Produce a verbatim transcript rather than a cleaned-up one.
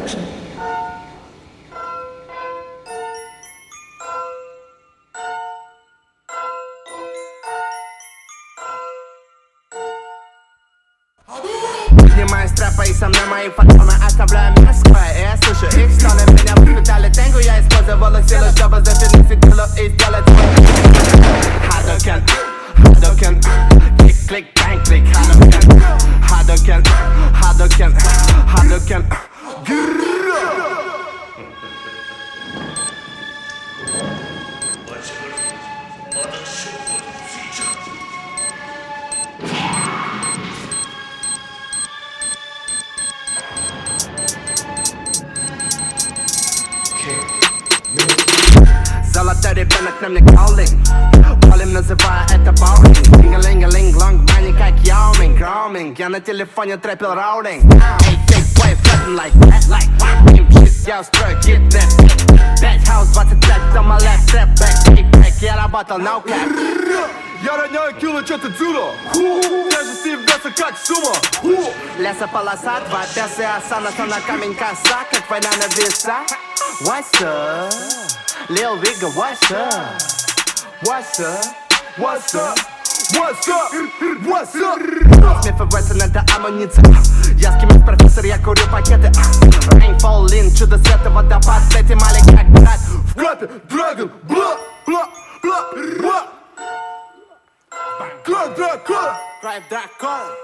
Production. Поднимаю стропы и со мной мои фантомы оставляю Москва. И я слышу их стоны. Меня впитали тенгу, я использовала силу, чтобы зафигнуть силу и сделать Hadouken, Hadouken, kick, click, bang, click, Hadouken, Hadouken, Hadouken, Hadouken. Золотой ребенок на мне calling. Палим, называя это боулинг. Линга-линга-линг, лонг, money как яуминг. Гроуминг, я на телефоне трэпил роутинг. Эй, take way, flapping like that, like Team shit, я устрою киднеп. Пять хаус, двадцать пять, дома left, step back, kick back. Я работал no cap. Я роняю кило, что-то дзюдо. Тяжести веса как сумо. Лесополоса, два песы, осана, то на камень коса, как война на весах. What's up? Lil Viga, what's up? What's up? What's up? What's up? What's up? Смех и Вессон — это амуниция. Я с кем профессор, я курю пакеты. Rain falling, чудо света, водопад. С этим Алик как брат. В клапе Dragon, бла, бла, бла, бла. Клап, дракон. Drive дракон.